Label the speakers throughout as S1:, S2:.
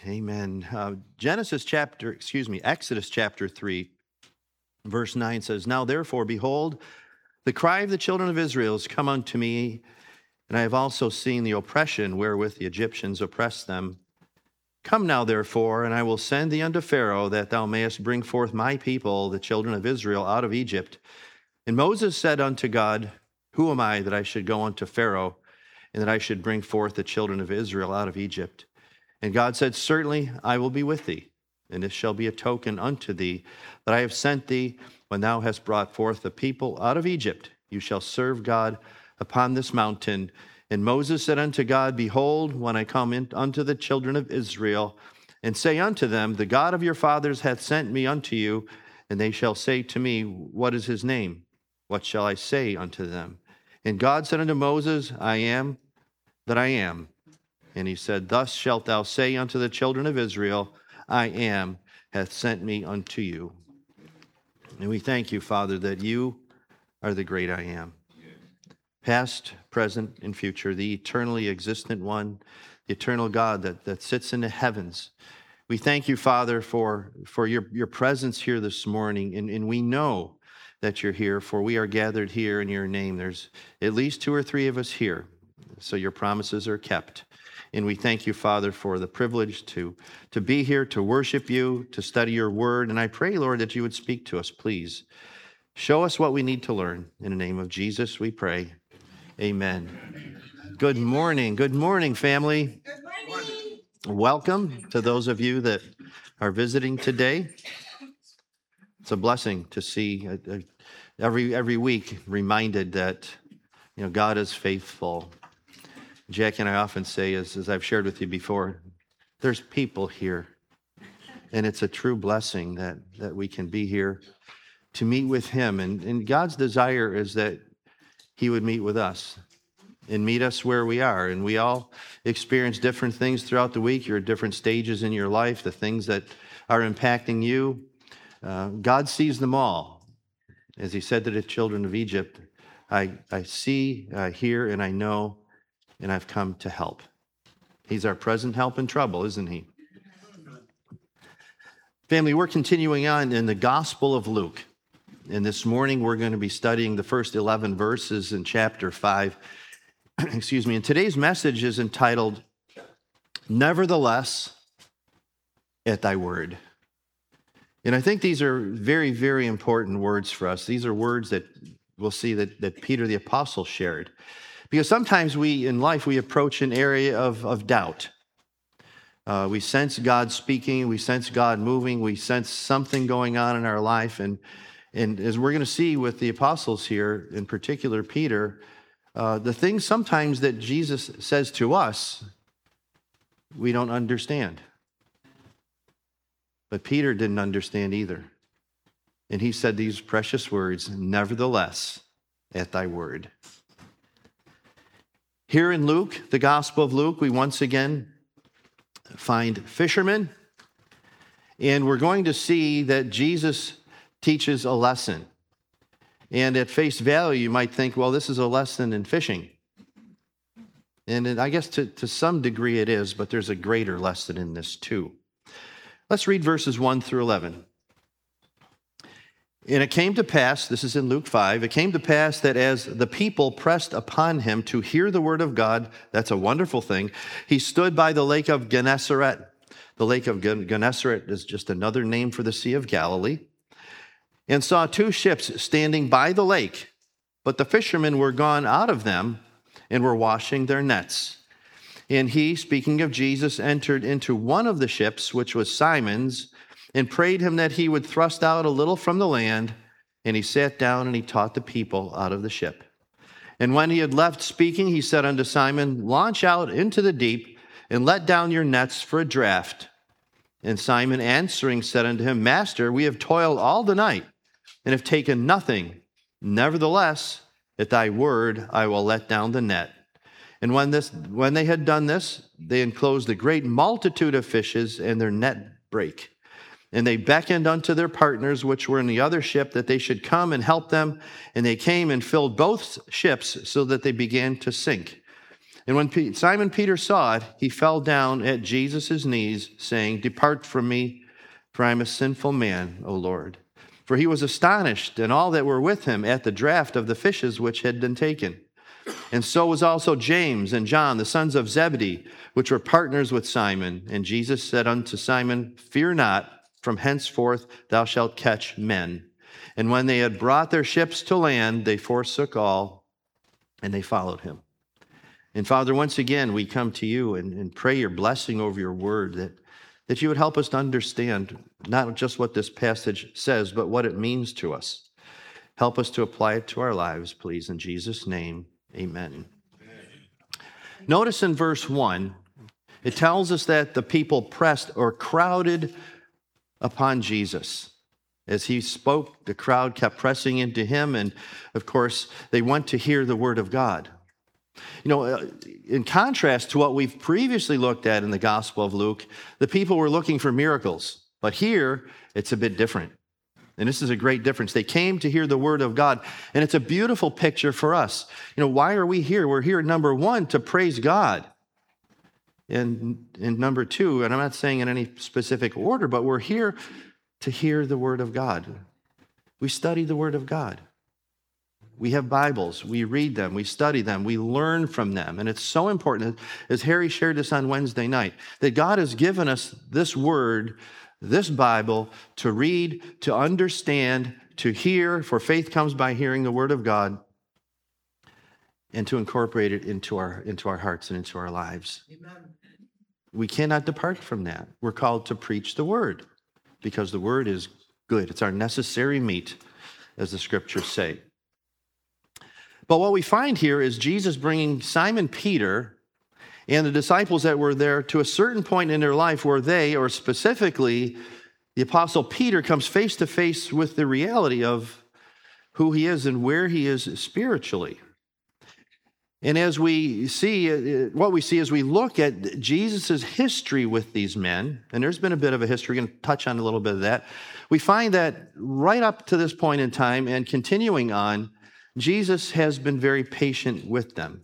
S1: Amen. Exodus chapter 3, verse 9 says, "Now therefore, behold, the cry of the children of Israel is come unto me, and I have also seen the oppression wherewith the Egyptians oppress them. Come now therefore, and I will send thee unto Pharaoh, that thou mayest bring forth my people, the children of Israel, out of Egypt. And Moses said unto God, Who am I that I should go unto Pharaoh, and that I should bring forth the children of Israel out of Egypt? And God said, Certainly I will be with thee, and this shall be a token unto thee that I have sent thee. When thou hast brought forth the people out of Egypt, you shall serve God upon this mountain. And Moses said unto God, Behold, when I come in unto the children of Israel, and say unto them, The God of your fathers hath sent me unto you, and they shall say to me, What is his name? What shall I say unto them? And God said unto Moses, I am that I am. And he said, Thus shalt thou say unto the children of Israel, I am hath sent me unto you." And we thank you, Father, that you are the great I am. Past, present, and future, the eternally existent one, the eternal God that sits in the heavens. We thank you, Father, for your presence here this morning. And we know that you're here, for we are gathered here in your name. There's at least 2 or 3 of us here, so your promises are kept. And we thank you, Father, for the privilege to be here, to worship you, to study your word. And I pray, Lord, that you would speak to us, please. Show us what we need to learn. In the name of Jesus, we pray. Amen. Good morning. Good morning, family.
S2: Good morning.
S1: Welcome to those of you that are visiting today. It's a blessing to see every week reminded that God is faithful. Jackie and I often say, as I've shared with you before, there's people here. And it's a true blessing that we can be here to meet with him. And God's desire is that he would meet with us and meet us where we are. And we all experience different things throughout the week. You're at different stages in your life, the things that are impacting you. God sees them all. As he said to the children of Egypt, I see, I hear, and I know, and I've come to help. He's our present help in trouble, isn't he? Family, we're continuing on in the Gospel of Luke. And this morning, we're going to be studying the first 11 verses in chapter 5. Excuse me. And today's message is entitled, Nevertheless, at thy word. And I think these are very, very important words for us. These are words that we'll see that Peter the Apostle shared. Because sometimes in life, we approach an area of doubt. We sense God speaking, we sense God moving, we sense something going on in our life. And as we're going to see with the apostles here, in particular Peter, the things sometimes that Jesus says to us, we don't understand. But Peter didn't understand either. And he said these precious words, Nevertheless, at thy word. Here in Luke, the Gospel of Luke, we once again find fishermen. And we're going to see that Jesus teaches a lesson. And at face value, you might think, well, this is a lesson in fishing. And I guess to some degree it is, but there's a greater lesson in this too. Let's read verses 1 through 11. And it came to pass, this is in Luke 5, it came to pass that as the people pressed upon him to hear the word of God, that's a wonderful thing, he stood by the lake of Gennesaret. The lake of Gennesaret is just another name for the Sea of Galilee. And saw 2 ships standing by the lake, but the fishermen were gone out of them and were washing their nets. And he, speaking of Jesus, entered into one of the ships, which was Simon's, and prayed him that he would thrust out a little from the land. And he sat down and he taught the people out of the ship. And when he had left speaking, he said unto Simon, Launch out into the deep and let down your nets for a draught. And Simon answering said unto him, Master, we have toiled all the night and have taken nothing. Nevertheless, at thy word I will let down the net. And when they had done this, they enclosed a great multitude of fishes, and their net brake. And they beckoned unto their partners, which were in the other ship, that they should come and help them. And they came and filled both ships, so that they began to sink. And when Simon Peter saw it, he fell down at Jesus' knees, saying, "Depart from me, for I am a sinful man, O Lord." For he was astonished, and all that were with him, at the draught of the fishes which had been taken. And so was also James and John, the sons of Zebedee, which were partners with Simon. And Jesus said unto Simon, "Fear not, from henceforth thou shalt catch men." And when they had brought their ships to land, they forsook all, and they followed him. And Father, once again, we come to you and pray your blessing over your word, that you would help us to understand not just what this passage says, but what it means to us. Help us to apply it to our lives, please. In Jesus' name, amen. Notice in verse 1, it tells us that the people pressed or crowded upon Jesus. As he spoke, the crowd kept pressing into him, and of course, they went to hear the word of God. You know, in contrast to what we've previously looked at in the Gospel of Luke, the people were looking for miracles. But here, it's a bit different. And this is a great difference. They came to hear the word of God, and it's a beautiful picture for us. You know, why are we here? We're here, number one, to praise God. And number two, and I'm not saying in any specific order, but we're here to hear the word of God. We study the word of God. We have Bibles, we read them, we study them, we learn from them. And it's so important, as Harry shared this on Wednesday night, that God has given us this word, this Bible, to read, to understand, to hear, for faith comes by hearing the word of God, and to incorporate it into our hearts and into our lives. Amen. We cannot depart from that. We're called to preach the word, because the word is good. It's our necessary meat, as the scriptures say. But what we find here is Jesus bringing Simon Peter and the disciples that were there to a certain point in their life where they, or specifically the Apostle Peter, comes face to face with the reality of who he is and where he is spiritually. And as we see, what we see as we look at Jesus' history with these men, and there's been a bit of a history, we're going to touch on a little bit of that, we find that right up to this point in time and continuing on, Jesus has been very patient with them.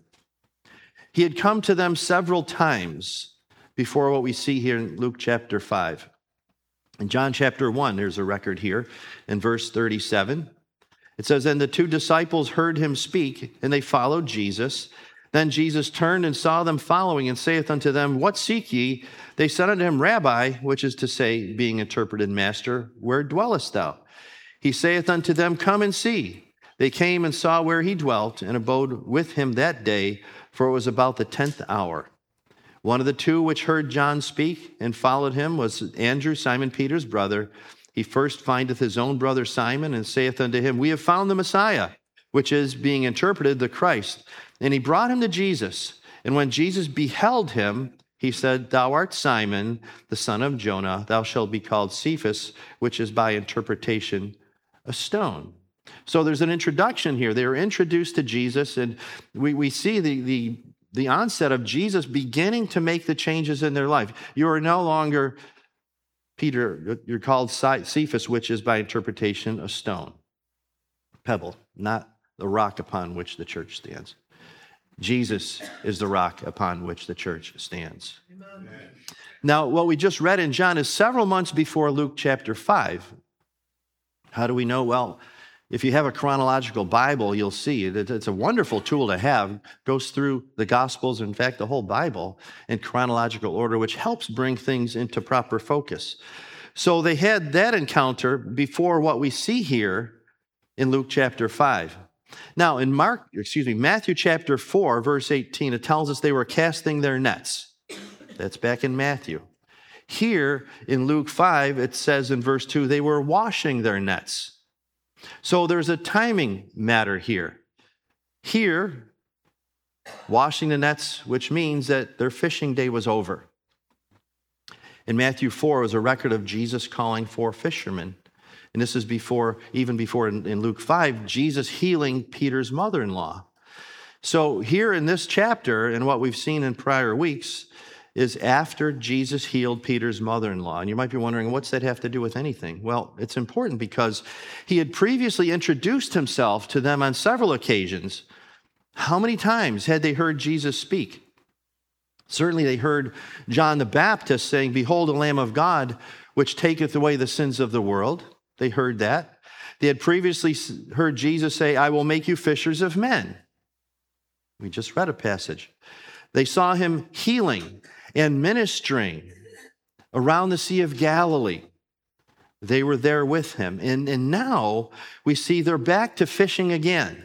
S1: He had come to them several times before what we see here in Luke chapter 5. In John chapter 1, there's a record here in verse 37. It says, "And the two disciples heard him speak, and they followed Jesus. Then Jesus turned and saw them following, and saith unto them, What seek ye? They said unto him, Rabbi," which is to say, being interpreted, Master, "where dwellest thou?" He saith unto them, "Come and see." They came and saw where he dwelt, and abode with him that day, for it was about the 10th hour. One of the two which heard John speak and followed him was Andrew, Simon Peter's brother. He first findeth his own brother Simon, and saith unto him, "We have found the Messiah," which is, being interpreted, the Christ. And he brought him to Jesus. And when Jesus beheld him, he said, "Thou art Simon, the son of Jonah. Thou shalt be called Cephas," which is by interpretation, a stone. So there's an introduction here. They are introduced to Jesus, and we see the onset of Jesus beginning to make the changes in their life. You are no longer Peter, you're called Cephas, which is by interpretation a stone, pebble, not the rock upon which the church stands. Jesus is the rock upon which the church stands. Amen. Now, what we just read in John is several months before Luke chapter 5. How do we know? Well, if you have a chronological Bible, you'll see it's a wonderful tool to have. It goes through the Gospels, in fact, the whole Bible, in chronological order, which helps bring things into proper focus. So they had that encounter before what we see here in Luke chapter 5. Now, in Matthew chapter 4, verse 18, it tells us they were casting their nets. That's back in Matthew. Here in Luke 5, it says in verse 2, they were washing their nets. So there's a timing matter here. Here, washing the nets, which means that their fishing day was over. In Matthew 4 was a record of Jesus calling for fishermen. And this is even before in Luke 5, Jesus healing Peter's mother-in-law. So here in this chapter, and what we've seen in prior weeks, is after Jesus healed Peter's mother-in-law. And you might be wondering, what's that have to do with anything? Well, it's important because he had previously introduced himself to them on several occasions. How many times had they heard Jesus speak? Certainly they heard John the Baptist saying, "Behold, the Lamb of God, which taketh away the sins of the world." They heard that. They had previously heard Jesus say, "I will make you fishers of men." We just read a passage. They saw him healing and ministering around the Sea of Galilee. They were there with him. And now we see they're back to fishing again,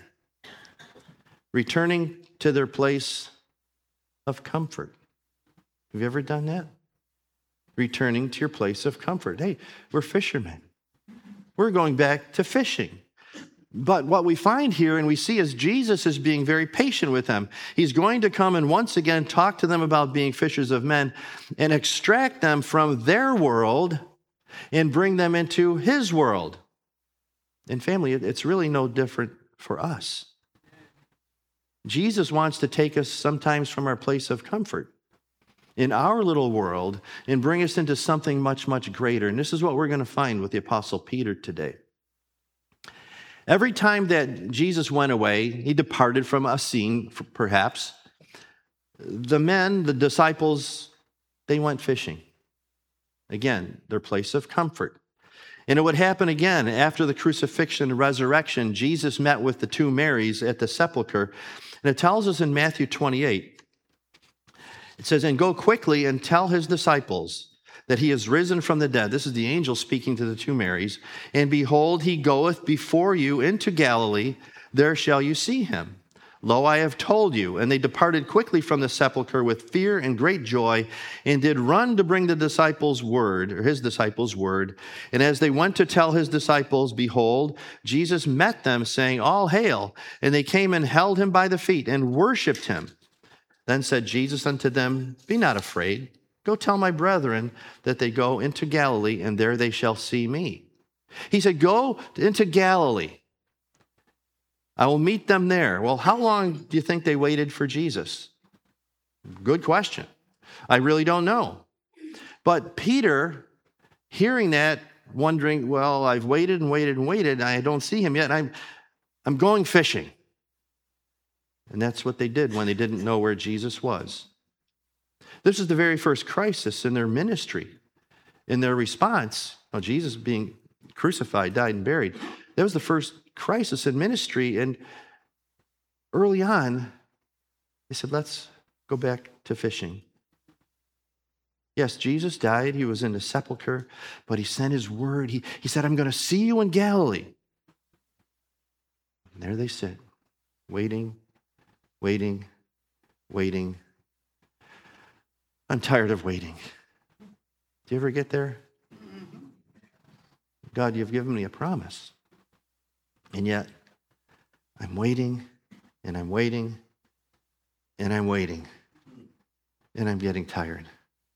S1: returning to their place of comfort. Have you ever done that? Returning to your place of comfort. Hey, we're fishermen. We're going back to fishing. But what we find here and we see is Jesus is being very patient with them. He's going to come and once again talk to them about being fishers of men and extract them from their world and bring them into his world. And family, it's really no different for us. Jesus wants to take us sometimes from our place of comfort in our little world and bring us into something much, much greater. And this is what we're going to find with the Apostle Peter today. Every time that Jesus went away, he departed from a scene, perhaps. The men, the disciples, they went fishing. Again, their place of comfort. And it would happen again after the crucifixion and resurrection. Jesus met with the two Marys at the sepulcher. And it tells us in Matthew 28, it says, "And go quickly and tell his disciples that he is risen from the dead." This is the angel speaking to the two Marys. "And behold, he goeth before you into Galilee. There shall you see him. Lo, I have told you." And they departed quickly from the sepulchre with fear and great joy, and did run to bring the disciples' word, or his disciples' word. And as they went to tell his disciples, behold, Jesus met them, saying, "All hail." And they came and held him by the feet and worshipped him. Then said Jesus unto them, "Be not afraid. Go tell my brethren that they go into Galilee, and there they shall see me." He said, go into Galilee. I will meet them there. Well, how long do you think they waited for Jesus? Good question. I really don't know. But Peter, hearing that, wondering, well, I've waited and waited and waited, and I don't see him yet, and I'm going fishing. And that's what they did when they didn't know where Jesus was. This is the very first crisis in their ministry. In their response, Jesus being crucified, died, and buried, that was the first crisis in ministry. And early on, they said, let's go back to fishing. Yes, Jesus died. He was in the sepulcher, but he sent his word. He said, "I'm going to see you in Galilee." And there they sit, waiting, waiting, waiting. I'm tired of waiting. Do you ever get there? God, you've given me a promise. And yet, I'm waiting, and I'm waiting, and I'm waiting, and I'm getting tired.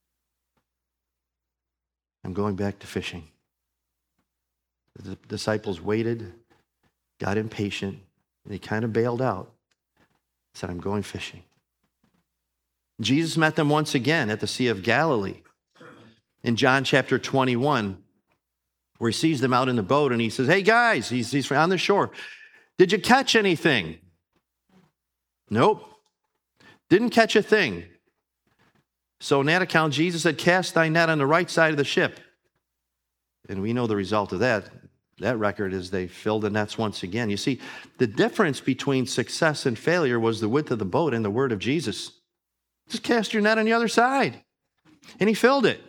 S1: I'm going back to fishing. The disciples waited, got impatient, and they kind of bailed out. Said, "I'm going fishing." Jesus met them once again at the Sea of Galilee. In John chapter 21, where he sees them out in the boat, and he says, "Hey guys," he's on the shore, "did you catch anything?" Nope. Didn't catch a thing. So in that account, Jesus said, "Cast thy net on the right side of the ship." And we know the result of that. That record is they filled the nets once again. You see, the difference between success and failure was the width of the boat and the word of Jesus. Just cast your net on the other side. And he filled it.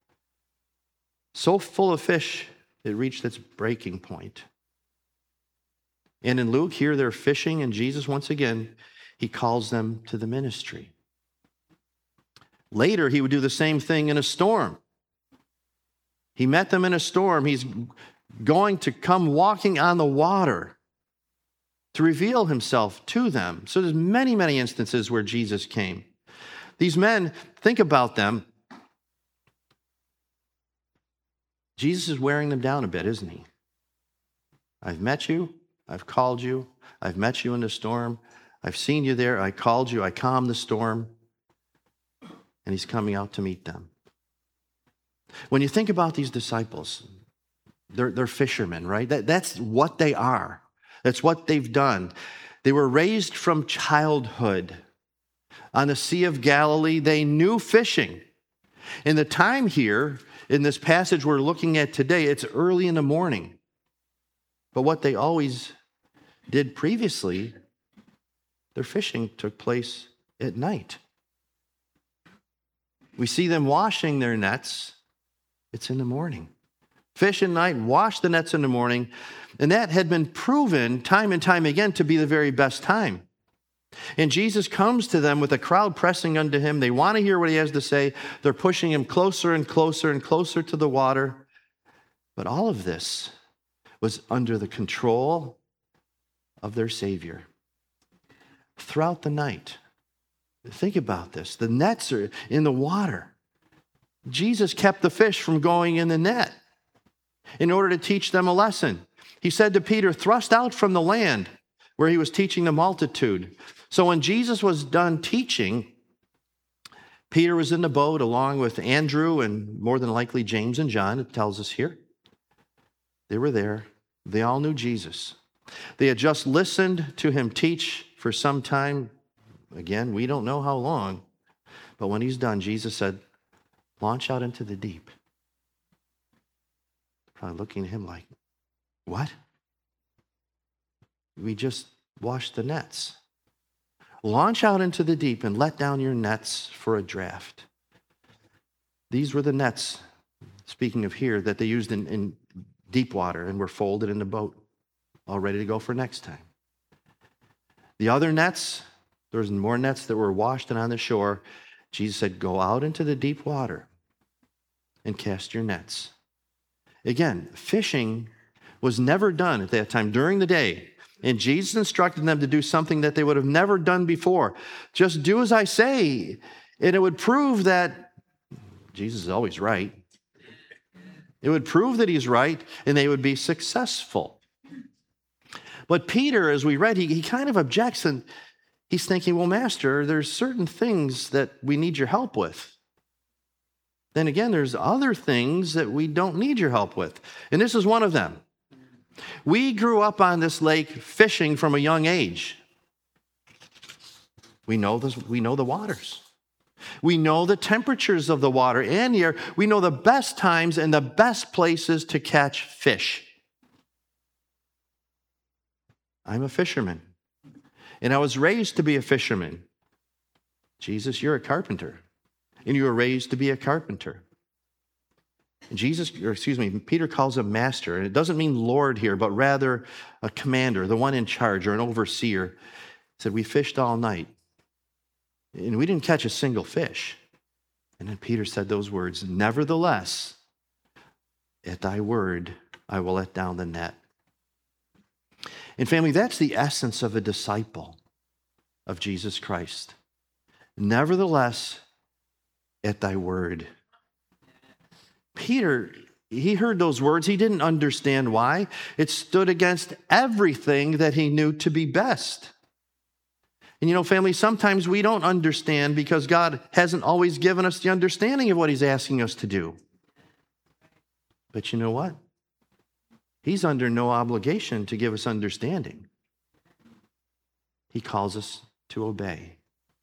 S1: So full of fish, it reached its breaking point. And in Luke, here they're fishing, and Jesus, once again, he calls them to the ministry. Later, he would do the same thing in a storm. He met them in a storm. He's going to come walking on the water to reveal himself to them. So there's many, many instances where Jesus came. These men, think about them. Jesus is wearing them down a bit, isn't he? I've met you. I've called you. I've met you in the storm. I've seen you there. I called you. I calmed the storm. And he's coming out to meet them. When you think about these disciples, they're fishermen, right? That's what they are. That's what they've done. They were raised from childhood on the Sea of Galilee. They knew fishing. In the time here, in this passage we're looking at today, it's early in the morning. But what they always did previously, their fishing took place at night. We see them washing their nets. It's in the morning. Fish at night, wash the nets in the morning. And that had been proven time and time again to be the very best time. And Jesus comes to them with a crowd pressing unto him. They want to hear what he has to say. They're pushing him closer and closer and closer to the water. But all of this was under the control of their Savior. Throughout the night, think about this. The nets are in the water. Jesus kept the fish from going in the net in order to teach them a lesson. He said to Peter, thrust out from the land, where he was teaching the multitude. So when Jesus was done teaching, Peter was in the boat along with Andrew and more than likely James and John, it tells us here. They were there. They all knew Jesus. They had just listened to him teach for some time. Again, we don't know how long. But when he's done, Jesus said, launch out into the deep. Probably looking at him like, what? We just washed the nets. Launch out into the deep and let down your nets for a draft. These were the nets, speaking of here, that they used in deep water and were folded in the boat, all ready to go for next time. The other nets, there was more nets that were washed and on the shore. Jesus said, go out into the deep water and cast your nets. Again, fishing was never done at that time during the day. And Jesus instructed them to do something that they would have never done before. Just do as I say. And it would prove that Jesus is always right. It would prove that he's right, and they would be successful. But Peter, as we read, he kind of objects, and he's thinking, well, Master, there's certain things that we need your help with. Then again, there's other things that we don't need your help with. And this is one of them. We grew up on this lake fishing from a young age. We know the waters. We know the temperatures of the water and the air. We know the best times and the best places to catch fish. I'm a fisherman, and I was raised to be a fisherman. Jesus, you're a carpenter, and you were raised to be a carpenter. Peter calls him master, and it doesn't mean Lord here, but rather a commander, the one in charge or an overseer. He said, we fished all night, and we didn't catch a single fish. And then Peter said those words, nevertheless, at thy word, I will let down the net. And family, that's the essence of a disciple of Jesus Christ. Nevertheless, at thy word. Peter, he heard those words. He didn't understand why. It stood against everything that he knew to be best. And family, sometimes we don't understand because God hasn't always given us the understanding of what he's asking us to do. But you know what? He's under no obligation to give us understanding. He calls us to obey.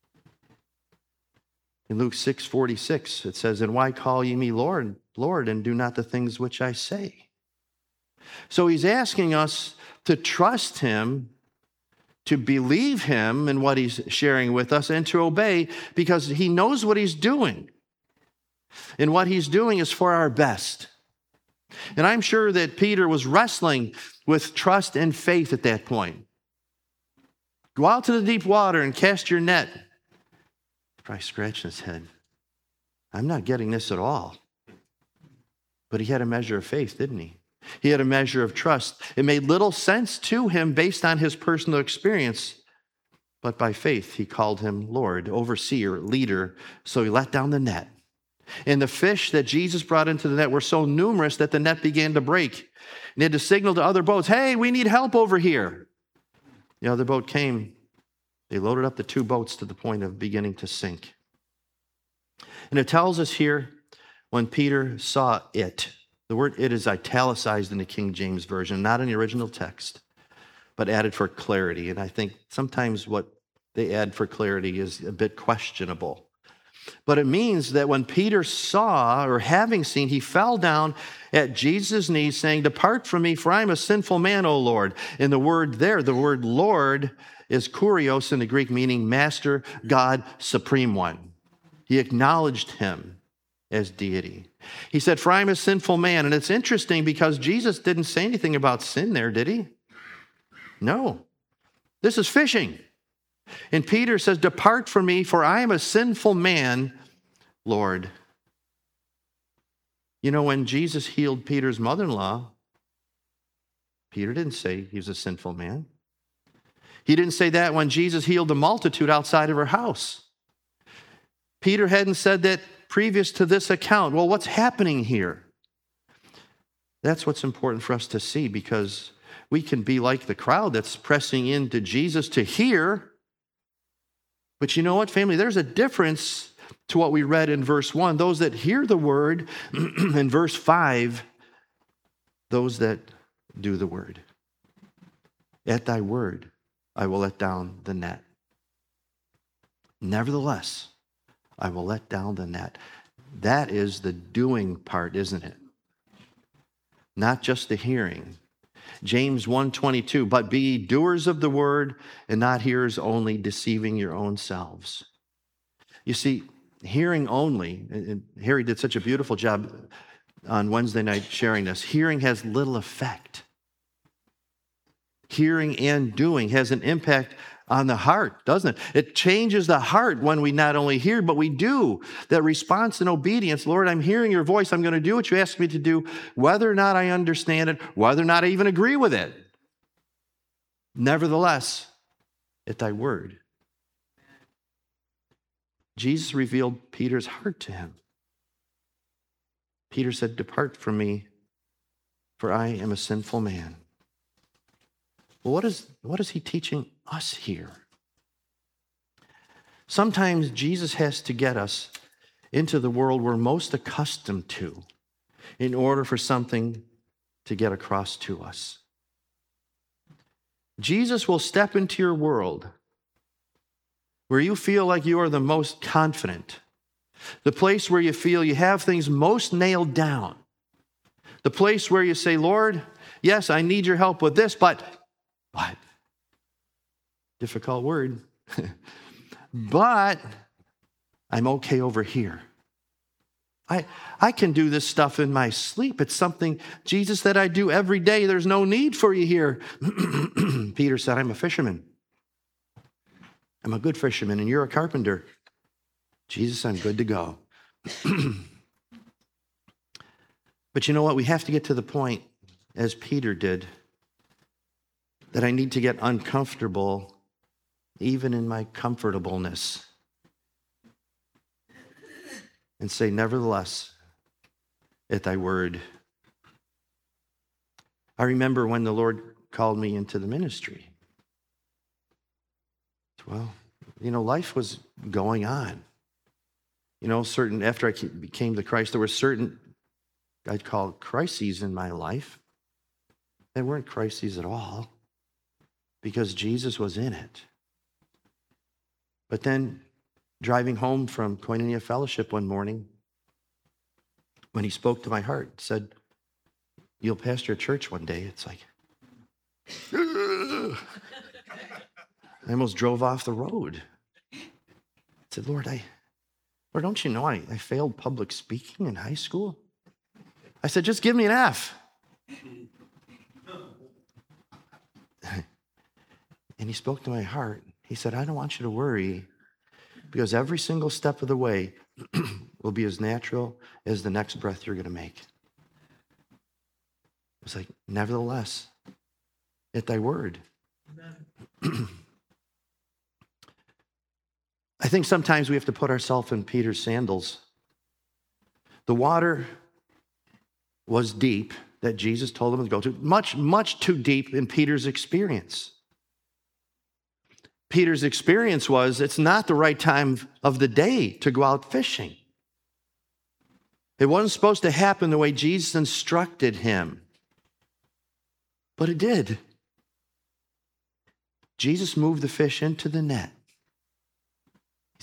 S1: In Luke 6:46, it says, and why call ye me Lord, Lord, and do not the things which I say? So he's asking us to trust him, to believe him in what he's sharing with us, and to obey because he knows what he's doing. And what he's doing is for our best. And I'm sure that Peter was wrestling with trust and faith at that point. Go out to the deep water and cast your net. Probably scratching his head. I'm not getting this at all. But he had a measure of faith, didn't he? He had a measure of trust. It made little sense to him based on his personal experience. But by faith, he called him Lord, overseer, leader. So he let down the net. And the fish that Jesus brought into the net were so numerous that the net began to break. And he had to signal to other boats, hey, we need help over here. The other boat came. They loaded up the two boats to the point of beginning to sink. And it tells us here, when Peter saw it, the word it is italicized in the King James Version, not in the original text, but added for clarity. And I think sometimes what they add for clarity is a bit questionable. But it means that when Peter saw, or having seen, he fell down at Jesus' knees saying, "Depart from me, for I am a sinful man, O Lord." And the word there, the word Lord, is kurios in the Greek, meaning Master, God, Supreme One. He acknowledged him as deity. He said, "For I am a sinful man." And it's interesting because Jesus didn't say anything about sin there, did he? No. This is fishing. And Peter says, "Depart from me, for I am a sinful man, Lord." You know, when Jesus healed Peter's mother-in-law, Peter didn't say he was a sinful man. He didn't say that when Jesus healed the multitude outside of her house. Peter hadn't said that previous to this account. Well, what's happening here? That's what's important for us to see, because we can be like the crowd that's pressing into Jesus to hear. But you know what, family? There's a difference to what we read in verse 1. Those that hear the word, in verse 5, those that do the word. At thy word, I will let down the net. Nevertheless, I will let down the net. That is the doing part, isn't it? Not just the hearing. James 1:22, "But be ye doers of the word, and not hearers only, deceiving your own selves." You see, hearing only, and Harry did such a beautiful job on Wednesday night sharing this, hearing has little effect. Hearing and doing has an impact on the heart, doesn't it? It changes the heart when we not only hear, but we do. That response and obedience, "Lord, I'm hearing your voice. I'm going to do what you ask me to do, whether or not I understand it, whether or not I even agree with it. Nevertheless, at thy word." Jesus revealed Peter's heart to him. Peter said, "Depart from me, for I am a sinful man." Well, what is he teaching us here? Sometimes Jesus has to get us into the world we're most accustomed to in order for something to get across to us. Jesus will step into your world where you feel like you are the most confident, the place where you feel you have things most nailed down, the place where you say, "Lord, yes, I need your help with this, but," difficult word, "but I'm okay over here. I can do this stuff in my sleep. It's something, Jesus, that I do every day. There's no need for you here." Peter said, "I'm a fisherman. I'm a good fisherman, and you're a carpenter." "Jesus, I'm good to go." But you know what? We have to get to the point, as Peter did, that I need to get uncomfortable even in my comfortableness and say, "Nevertheless, at thy word." I remember when the Lord called me into the ministry. Well, life was going on. After I became the Christ, there were certain, I'd call crises in my life. They weren't crises at all, because Jesus was in it. But then, driving home from Koinonia Fellowship one morning, when he spoke to my heart, said, "You'll pastor a church one day." It's like, I almost drove off the road. I said, Lord, don't you know I failed public speaking in high school? I said, "Just give me an F." And he spoke to my heart. He said, "I don't want you to worry, because every single step of the way will be as natural as the next breath you're going to make." It's like, "Nevertheless, at thy word." I think sometimes we have to put ourselves in Peter's sandals. The water was deep that Jesus told him to go to, much, much too deep in Peter's experience. Peter's experience was, it's not the right time of the day to go out fishing. It wasn't supposed to happen the way Jesus instructed him, but it did. Jesus moved the fish into the net.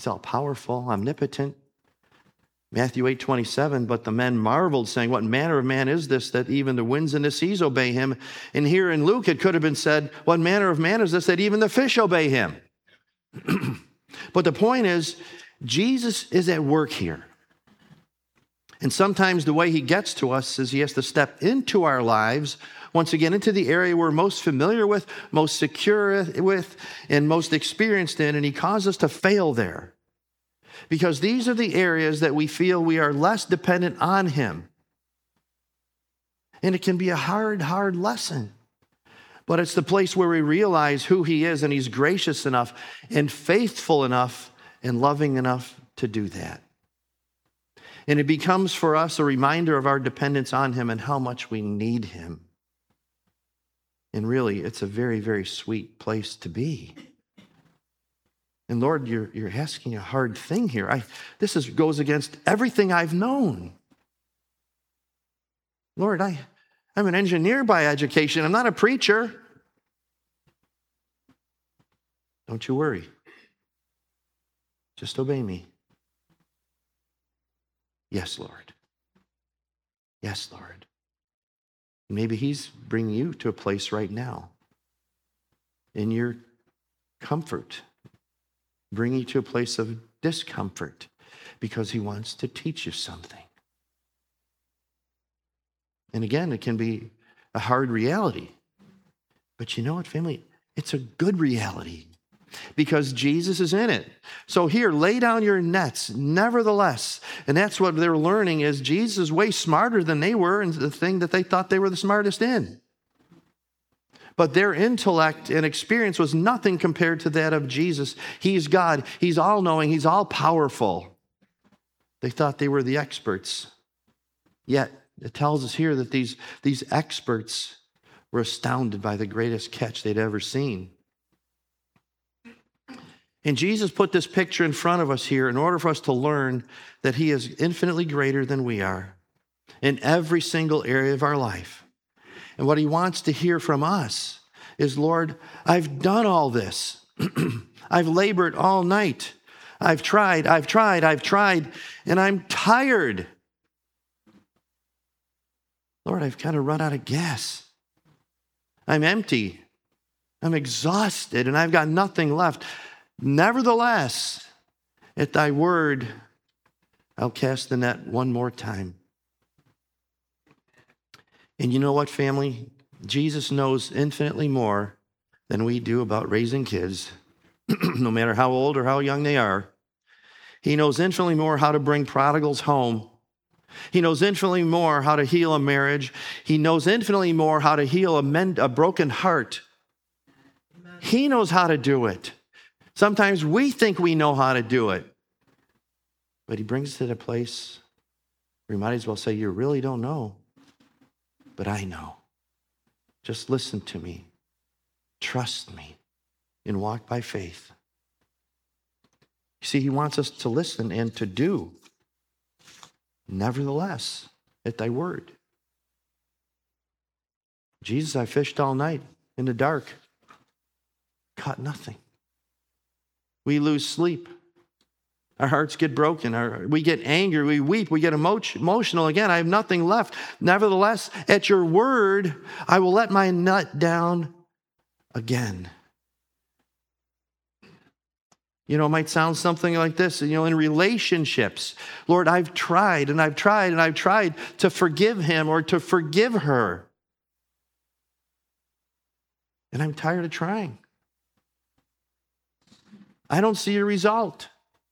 S1: He's all powerful, omnipotent. Matthew 8:27, but the men marveled, saying, what manner of man is this, that even the winds and the seas obey him? And here in Luke, it could have been said, what manner of man is this, that even the fish obey him? But the point is, Jesus is at work here. And sometimes the way he gets to us is he has to step into our lives, once again, into the area we're most familiar with, most secure with, and most experienced in, and he causes us to fail there. Because these are the areas that we feel we are less dependent on him. And it can be a hard, hard lesson. But it's the place where we realize who he is, and he's gracious enough and faithful enough and loving enough to do that. And it becomes for us a reminder of our dependence on him and how much we need him. And really, it's a very, very sweet place to be. And Lord, you're asking a hard thing here. This goes against everything I've known. Lord, I'm an engineer by education. I'm not a preacher. Don't you worry. Just obey me. Yes, Lord. Yes, Lord. Maybe he's bringing you to a place right now in your comfort, bringing you to a place of discomfort because he wants to teach you something. And again, it can be a hard reality. But you know what, family? It's a good reality because Jesus is in it. So here, lay down your nets, nevertheless. And that's what they're learning is Jesus is way smarter than they were in the thing that they thought they were the smartest in. But their intellect and experience was nothing compared to that of Jesus. He's God. He's all-knowing. He's all-powerful. They thought they were the experts. Yet, it tells us here that these experts were astounded by the greatest catch they'd ever seen. And Jesus put this picture in front of us here in order for us to learn that he is infinitely greater than we are in every single area of our life. And what he wants to hear from us is, Lord, I've done all this. I've labored all night. I've tried, and I'm tired. Lord, I've kind of run out of gas. I'm empty. I'm exhausted, and I've got nothing left. Nevertheless, at thy word, I'll cast the net one more time. And you know what, family? Jesus knows infinitely more than we do about raising kids, no matter how old or how young they are. He knows infinitely more how to bring prodigals home. He knows infinitely more how to heal a marriage. He knows infinitely more how to heal a broken heart. Amen. He knows how to do it. Sometimes we think we know how to do it. But he brings us to the place where you might as well say, you really don't know. But I know. Just listen to me. Trust me. And walk by faith. You see, he wants us to listen and to do. Nevertheless, at thy word. Jesus, I fished all night in the dark. Caught nothing. We lose sleep. Our hearts get broken. We get angry. We weep. We get emotional. Again, I have nothing left. Nevertheless, at your word, I will let my net down again. You know, it might sound something like this, in relationships. Lord, I've tried to forgive him or to forgive her. And I'm tired of trying. I don't see a result.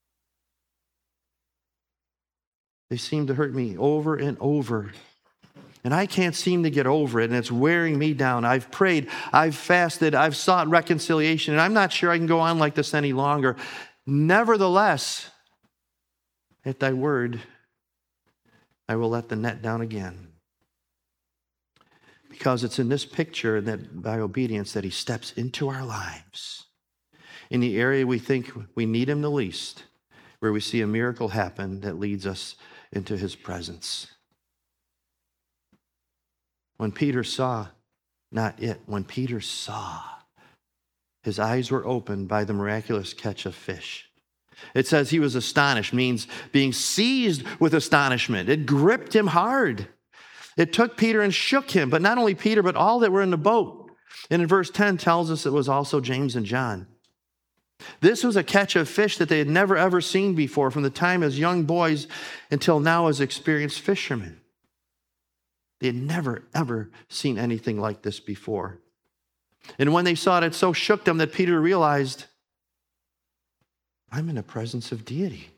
S1: They seem to hurt me over and over. And I can't seem to get over it, and it's wearing me down. I've prayed, I've fasted, I've sought reconciliation, and I'm not sure I can go on like this any longer. Nevertheless, at thy word, I will let the net down again. Because it's in this picture that by obedience that he steps into our lives. In the area we think we need him the least, where we see a miracle happen that leads us into his presence. When Peter saw, when Peter saw, his eyes were opened by the miraculous catch of fish. It says he was astonished, means being seized with astonishment. It gripped him hard. It took Peter and shook him, but not only Peter, but all that were in the boat. And in verse 10 tells us it was also James and John. This was a catch of fish that they had never ever seen before from the time as young boys until now as experienced fishermen. They had never ever seen anything like this before. And when they saw it, it so shook them that Peter realized, I'm in the presence of deity.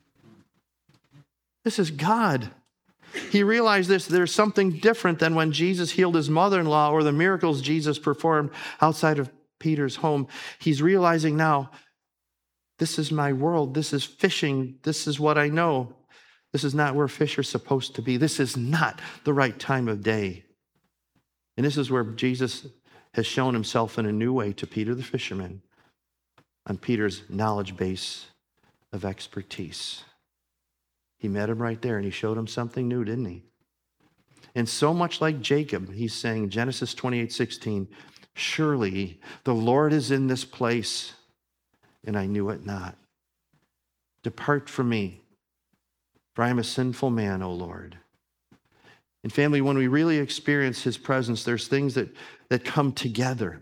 S1: This is God. He realized there's something different than when Jesus healed his mother-in-law or the miracles Jesus performed outside of Peter's home. He's realizing now, this is my world. This is fishing. This is what I know. This is not where fish are supposed to be. This is not the right time of day. And this is where Jesus has shown himself in a new way to Peter the fisherman on Peter's knowledge base of expertise. He met him right there and he showed him something new, didn't he? And so much like Jacob, he's saying, Genesis 28:16, surely the Lord is in this place, and I knew it not. Depart from me, for I am a sinful man, O Lord. And family, when we really experience his presence, there's things that come together.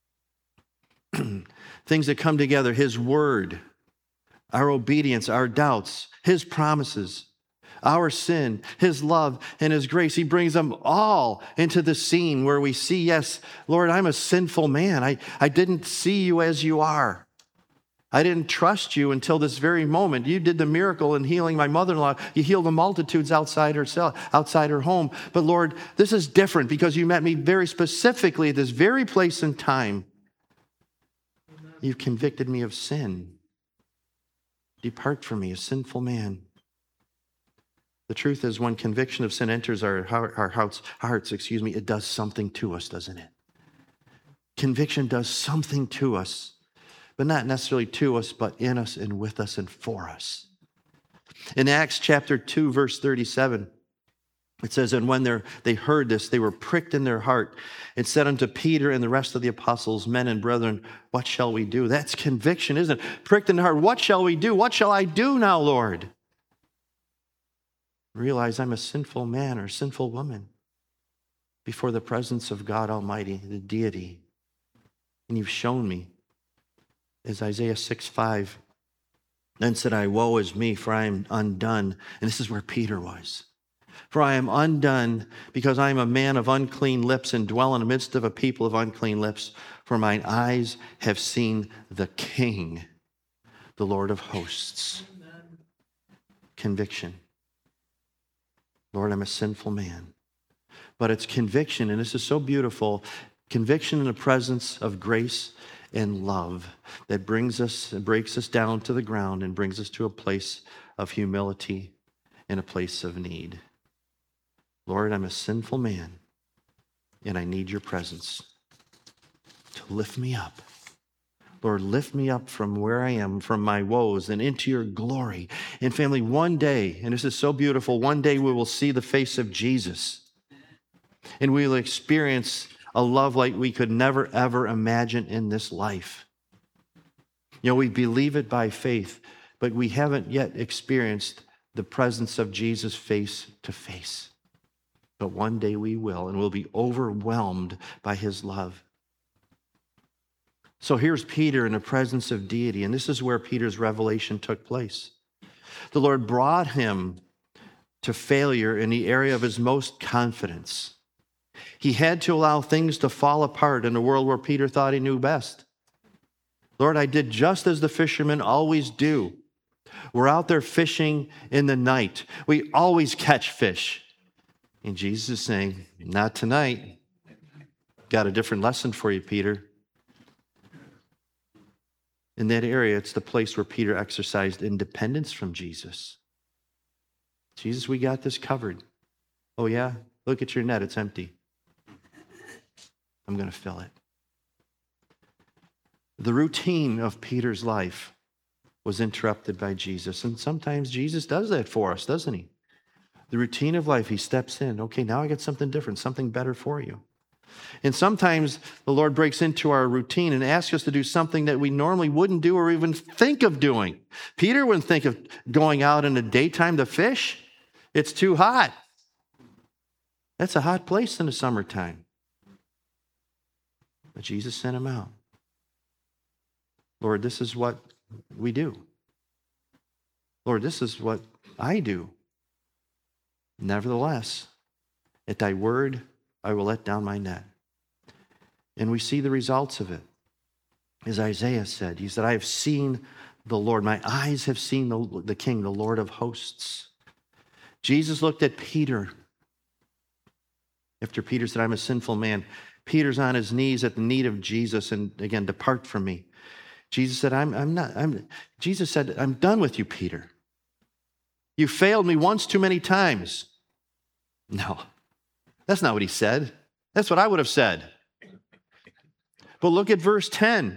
S1: Things that come together, his word, our obedience, our doubts, his promises, our sin, his love, and his grace. He brings them all into the scene where we see, yes, Lord, I'm a sinful man. I didn't see you as you are. I didn't trust you until this very moment. You did the miracle in healing my mother-in-law. You healed the multitudes outside her home. But Lord, this is different because you met me very specifically at this very place and time. You've convicted me of sin. Depart from me, a sinful man. The truth is, when conviction of sin enters our hearts, it does something to us, doesn't it? Conviction does something to us, but not necessarily to us, but in us and with us and for us. In Acts chapter 2, verse 37, it says, and when they heard this, they were pricked in their heart and said unto Peter and the rest of the apostles, men and brethren, what shall we do? That's conviction, isn't it? Pricked in the heart. What shall we do? What shall I do now, Lord? Realize I'm a sinful man or sinful woman before the presence of God Almighty, the deity. And you've shown me, as Isaiah 6:5, then said I, woe is me, for I am undone. And this is where Peter was. For I am undone, because I am a man of unclean lips and dwell in the midst of a people of unclean lips. For mine eyes have seen the King, the Lord of hosts. Amen. Conviction. Lord, I'm a sinful man. But it's conviction, and this is so beautiful, conviction in the presence of grace and love that brings us and breaks us down to the ground and brings us to a place of humility and a place of need. Lord, I'm a sinful man, and I need your presence to lift me up. Lord, lift me up from where I am, from my woes, and into your glory. And family, one day, and this is so beautiful, one day we will see the face of Jesus, and we will experience a love like we could never, ever imagine in this life. You know, we believe it by faith, but we haven't yet experienced the presence of Jesus face to face. But one day we will, and we'll be overwhelmed by his love. So here's Peter in the presence of deity, and this is where Peter's revelation took place. The Lord brought him to failure in the area of his most confidence. He had to allow things to fall apart in a world where Peter thought he knew best. Lord, I did just as the fishermen always do. We're out there fishing in the night. We always catch fish. And Jesus is saying, not tonight. Got a different lesson for you, Peter. In that area, it's the place where Peter exercised independence from Jesus. Jesus, we got this covered. Oh yeah? Look at your net, it's empty. I'm going to fill it. The routine of Peter's life was interrupted by Jesus. And sometimes Jesus does that for us, doesn't he? The routine of life, he steps in. Okay, now I got something different, something better for you. And sometimes the Lord breaks into our routine and asks us to do something that we normally wouldn't do or even think of doing. Peter wouldn't think of going out in the daytime to fish. It's too hot. That's a hot place in the summertime. But Jesus sent him out. Lord, this is what we do. Lord, this is what I do. Nevertheless, at thy word, I will let down my net. And we see the results of it. As Isaiah said, he said, I have seen the Lord. My eyes have seen the King, the Lord of hosts. Jesus looked at Peter. After Peter said, I'm a sinful man, Peter's on his knees at the need of Jesus, and again, depart from me. Jesus said, Jesus said, I'm done with you, Peter. You failed me once too many times. No, that's not what he said. That's what I would have said. But look at verse 10.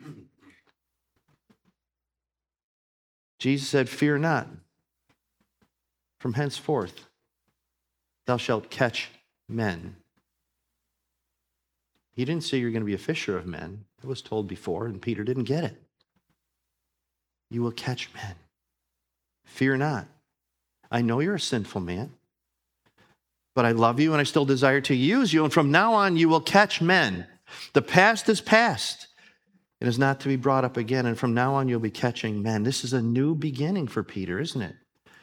S1: Jesus said, fear not. From henceforth, thou shalt catch men. He didn't say you're going to be a fisher of men. It was told before, and Peter didn't get it. You will catch men. Fear not. I know you're a sinful man, but I love you and I still desire to use you. And from now on, you will catch men. The past is past. It is not to be brought up again. And from now on, you'll be catching men. This is a new beginning for Peter, isn't it?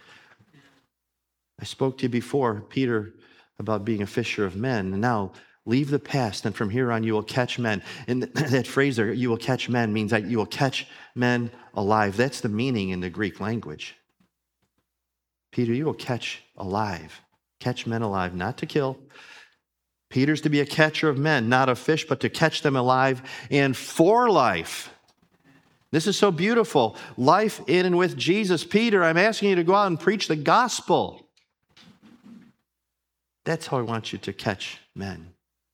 S1: I spoke to you before, Peter, about being a fisher of men. And now, leave the past, and from here on, you will catch men. And that phrase there, you will catch men, means that you will catch men alive. That's the meaning in the Greek language. Peter, you will catch alive. Catch men alive, not to kill. Peter's to be a catcher of men, not of fish, but to catch them alive and for life. This is so beautiful. Life in and with Jesus. Peter, I'm asking you to go out and preach the gospel. That's how I want you to catch men.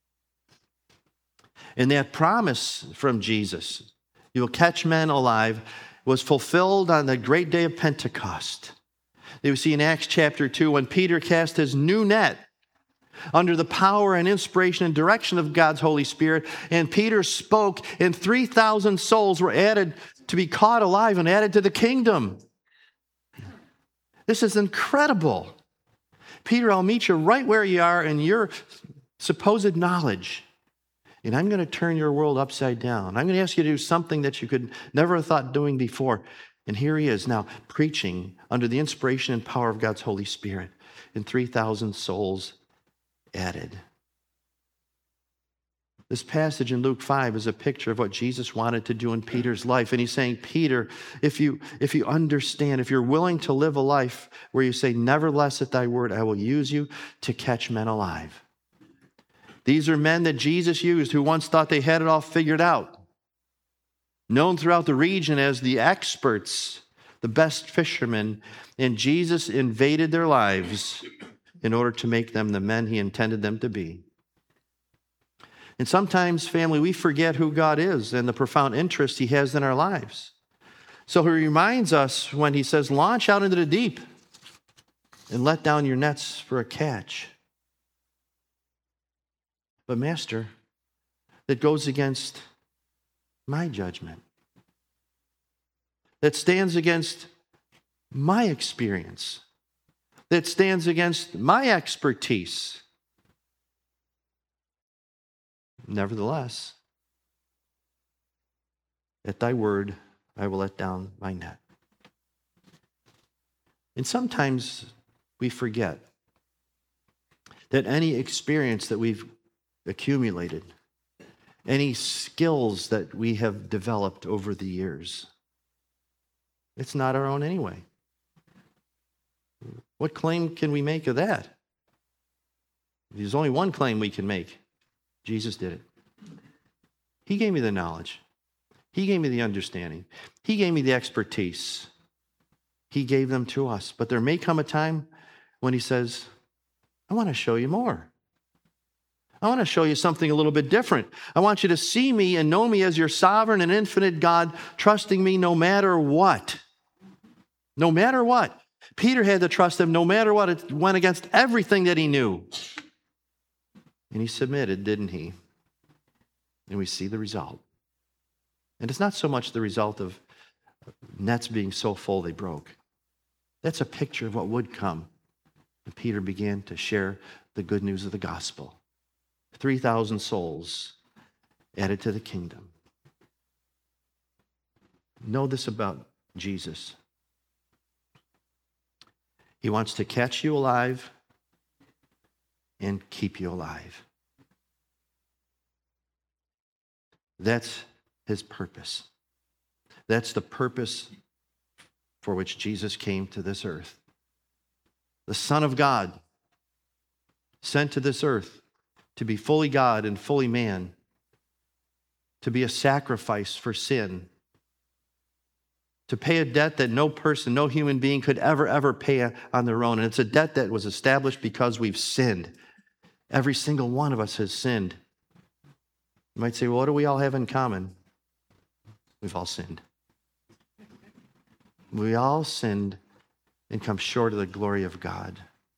S1: And that promise from Jesus, you will catch men alive, was fulfilled on the great day of Pentecost. We see in Acts chapter 2, when Peter cast his new net under the power and inspiration and direction of God's Holy Spirit, and Peter spoke, and 3,000 souls were added to be caught alive and added to the kingdom. This is incredible. Peter, I'll meet you right where you are in your supposed knowledge. And I'm going to turn your world upside down. I'm going to ask you to do something that you could never have thought doing before. And here he is now preaching under the inspiration and power of God's Holy Spirit. And 3,000 souls added. This passage in Luke 5 is a picture of what Jesus wanted to do in Peter's life. And he's saying, Peter, if you understand, if you're willing to live a life where you say, nevertheless at thy word, I will use you to catch men alive. These are men that Jesus used who once thought they had it all figured out. Known throughout the region as the experts, the best fishermen, and Jesus invaded their lives in order to make them the men he intended them to be. And sometimes, family, we forget who God is and the profound interest he has in our lives. So he reminds us when he says, launch out into the deep and let down your nets for a catch. But Master, that goes against my judgment. That stands against my experience. That stands against my expertise. Nevertheless, at thy word, I will let down my net. And sometimes we forget that any experience that we've accumulated, any skills that we have developed over the years, it's not our own anyway. What claim can we make of that? There's only one claim we can make. Jesus did it. He gave me the knowledge. He gave me the understanding. He gave me the expertise. He gave them to us. But there may come a time when he says, I want to show you more. I want to show you something a little bit different. I want you to see me and know me as your sovereign and infinite God, trusting me no matter what. No matter what. Peter had to trust him no matter what. It went against everything that he knew. And he submitted, didn't he? And we see the result. And it's not so much the result of nets being so full they broke. That's a picture of what would come. And Peter began to share the good news of the gospel. 3,000 souls added to the kingdom. Know this about Jesus. He wants to catch you alive and keep you alive. That's his purpose. That's the purpose for which Jesus came to this earth. The Son of God, sent to this earth to be fully God and fully man, to be a sacrifice for sin, to pay a debt that no person, no human being could ever pay on their own. And it's a debt that was established because we've sinned. Every single one of us has sinned. You might say, well, what do we all have in common? We've all sinned. We all sinned and come short of the glory of God.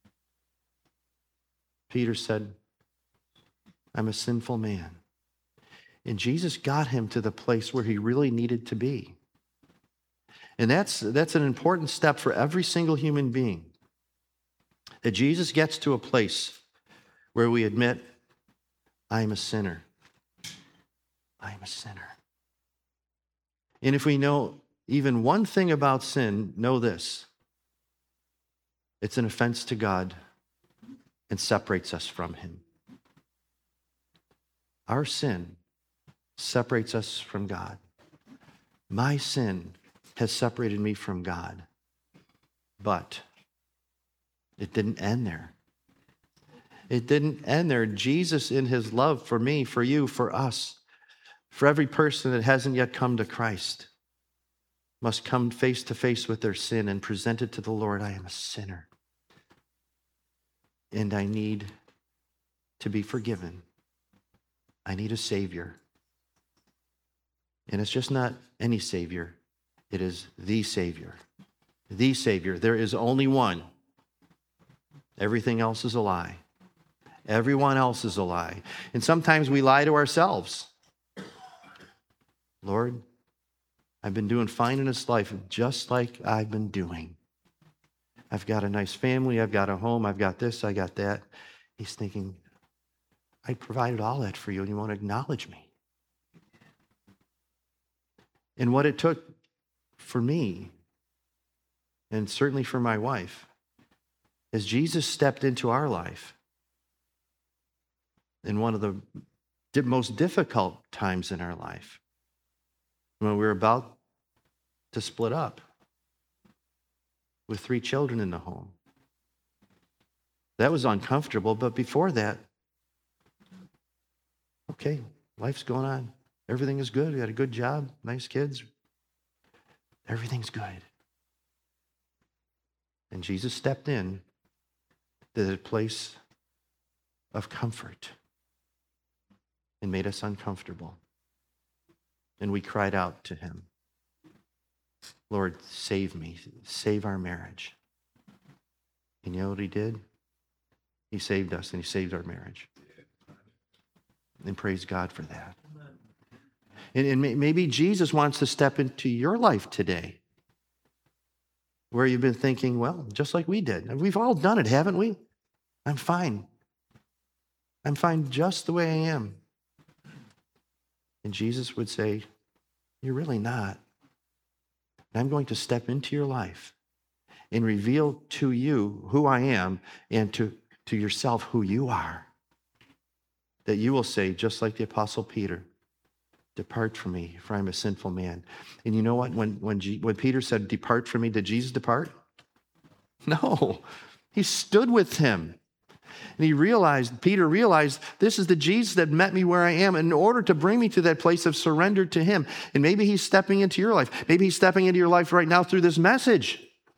S1: Peter said, I'm a sinful man. And Jesus got him to the place where he really needed to be. And that's an important step for every single human being. That Jesus gets to a place where we admit, I'm a sinner. I'm a sinner. And if we know even one thing about sin, know this. It's an offense to God and separates us from him. Our sin separates us from God. My sin has separated me from God. But it didn't end there. It didn't end there. Jesus, in his love for me, for you, for us, for every person that hasn't yet come to Christ, must come face to face with their sin and present it to the Lord. I am a sinner. And I need to be forgiven. I need a Savior. And it's just not any Savior. It is the Savior. The Savior. There is only one. Everything else is a lie. Everyone else is a lie. And sometimes we lie to ourselves. Lord, I've been doing fine in this life, just like I've been doing. I've got a nice family. I've got a home. I've got this. I got that. He's thinking, I provided all that for you, and you won't acknowledge me. And what it took for me, and certainly for my wife, is Jesus stepped into our life in one of the most difficult times in our life, when we were about to split up with 3 children in the home. That was uncomfortable, but before that, okay, life's going on. Everything is good. We had a good job, nice kids. Everything's good. And Jesus stepped in to the place of comfort and made us uncomfortable. And we cried out to him, Lord, save me, save our marriage. And you know what he did? He saved us and he saved our marriage. And praise God for that. And maybe Jesus wants to step into your life today, where you've been thinking, well, just like we did. We've all done it, haven't we? I'm fine. I'm fine just the way I am. And Jesus would say, you're really not. And I'm going to step into your life and reveal to you who I am, and to yourself who you are. That you will say, just like the Apostle Peter, depart from me, for I'm a sinful man. And you know what? When Peter said, depart from me, did Jesus depart? No. He stood with him. And Peter realized, this is the Jesus that met me where I am in order to bring me to that place of surrender to him. And maybe he's stepping into your life. Maybe he's stepping into your life right now through this message.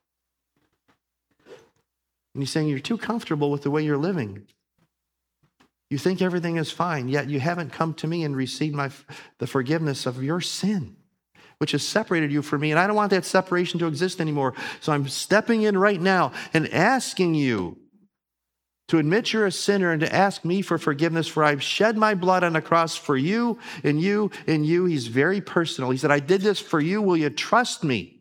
S1: And he's saying, you're too comfortable with the way you're living. You think everything is fine, yet you haven't come to me and received the forgiveness of your sin, which has separated you from me. And I don't want that separation to exist anymore. So I'm stepping in right now and asking you To admit you're a sinner and to ask me for forgiveness, for I've shed my blood on the cross for you and you and you. He's very personal. He said, I did this for you. Will you trust me?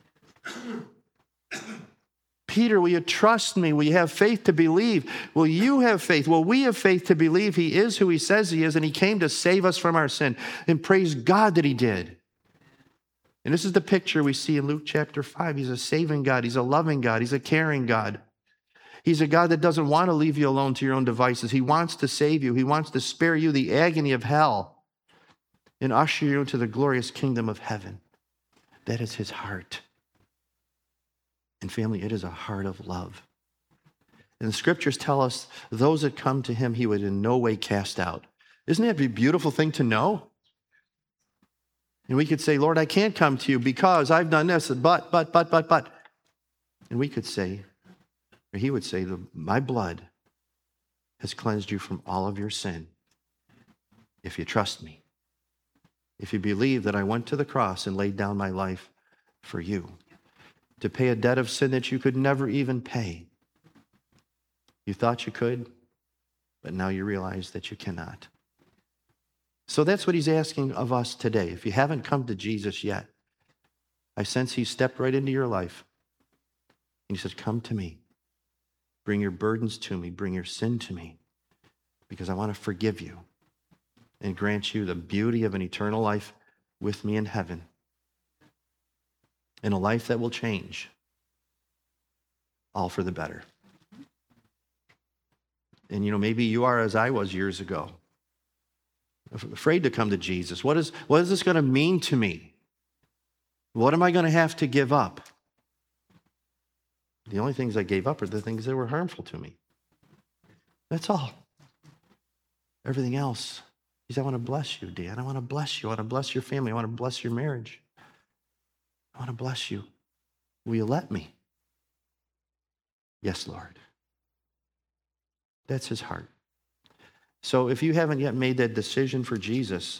S1: Peter, will you trust me? Will you have faith to believe? Will you have faith? Will we have faith to believe he is who he says he is, and he came to save us from our sin? And praise God that he did. And this is the picture we see in Luke chapter 5. He's a saving God. He's a loving God. He's a caring God. He's a God that doesn't want to leave you alone to your own devices. He wants to save you. He wants to spare you the agony of hell and usher you into the glorious kingdom of heaven. That is his heart. And family, it is a heart of love. And the scriptures tell us those that come to him, he would in no way cast out. Isn't that a beautiful thing to know? And we could say, Lord, I can't come to you because I've done this, but. And we could say, or he would say, my blood has cleansed you from all of your sin. If you trust me, if you believe that I went to the cross and laid down my life for you, to pay a debt of sin that you could never even pay. You thought you could, but now you realize that you cannot. So that's what he's asking of us today. If you haven't come to Jesus yet, I sense he stepped right into your life. And he says, come to me. Bring your burdens to me. Bring your sin to me. Because I want to forgive you and grant you the beauty of an eternal life with me in heaven. And a life that will change. All for the better. And maybe you are as I was years ago. Afraid to come to Jesus. What is this going to mean to me? What am I going to have to give up? The only things I gave up are the things that were harmful to me. That's all. Everything else, he said, I want to bless you, Dan. I want to bless you. I want to bless your family. I want to bless your marriage. I want to bless you. Will you let me? Yes, Lord. That's his heart. So if you haven't yet made that decision for Jesus,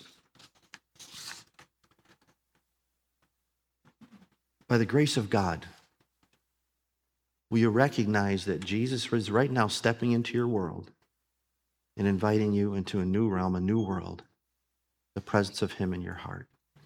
S1: by the grace of God, will you recognize that Jesus is right now stepping into your world and inviting you into a new realm, a new world, the presence of him in your heart?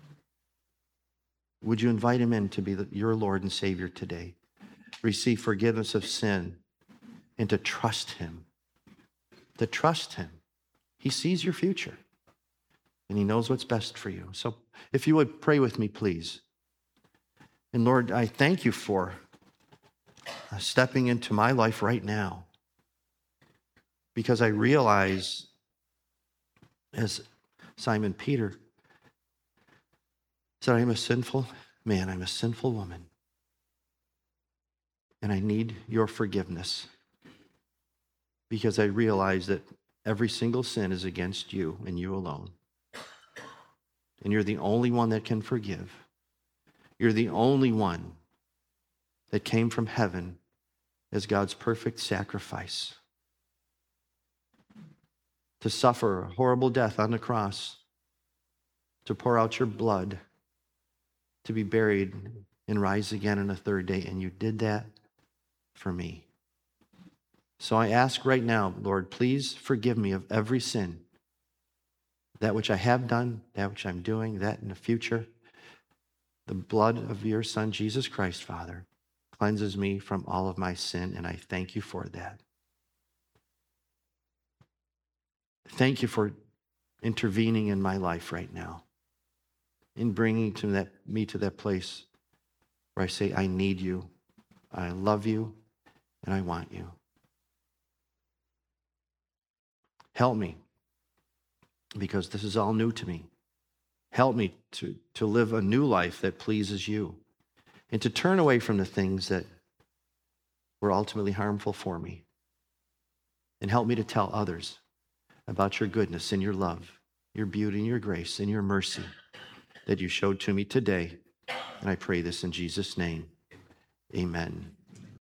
S1: Would you invite him in to be your Lord and Savior today? Receive forgiveness of sin and to trust him. To trust him. He sees your future and he knows what's best for you. So if you would pray with me, please. And Lord, I thank you for stepping into my life right now, because I realize, as Simon Peter said, I'm a sinful man, I'm a sinful woman, and I need your forgiveness, because I realize that every single sin is against you and you alone, and you're the only one that can forgive. You're the only one that came from heaven as God's perfect sacrifice to suffer a horrible death on the cross, to pour out your blood, to be buried and rise again on the third day. And you did that for me. So I ask right now, Lord, please forgive me of every sin, that which I have done, that which I'm doing, that in the future. The blood of your Son, Jesus Christ, Father, cleanses me from all of my sin, and I thank you for that. Thank you for intervening in my life right now, in bringing me to that place where I say, I need you, I love you, and I want you. Help me, because this is all new to me. Help me to live a new life that pleases you, and to turn away from the things that were ultimately harmful for me. And help me to tell others about your goodness and your love, your beauty and your grace and your mercy that you showed to me today. And I pray this in Jesus' name. Amen.